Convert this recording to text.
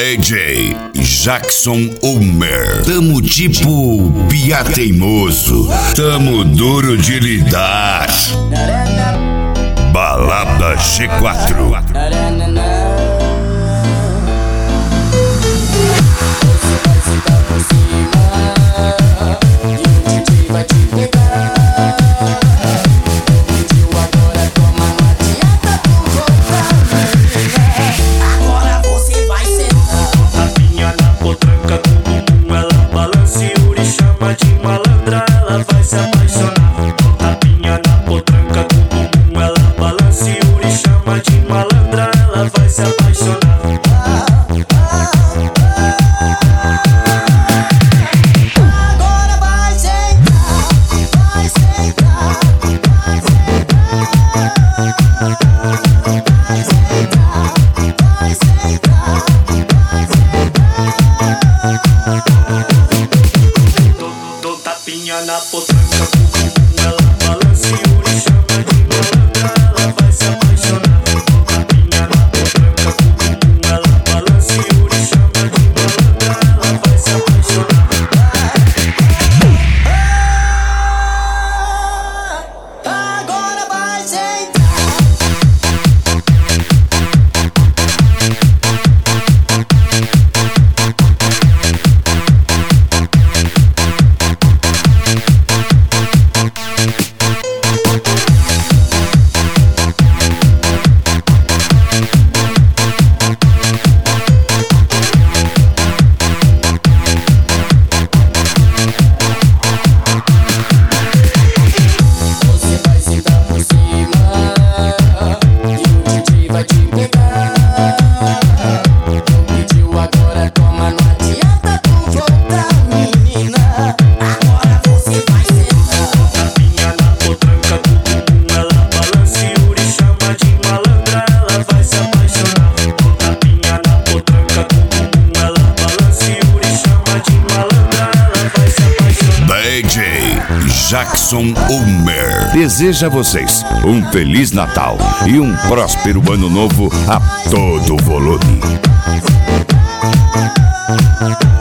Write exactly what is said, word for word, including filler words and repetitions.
D J Jackson Homer. Tamo tipo pia teimoso, tamo duro de lidar. Balada G quatro. Na potranca, ela balança e o chama de malandra, ela vai se apaixonar. Tapinha na potranca, ela balança e o chama de malandra, ela vai se apaixonar. Agora vai D J Jackson Homer deseja a vocês um Feliz Natal e um próspero Ano Novo a todo volume.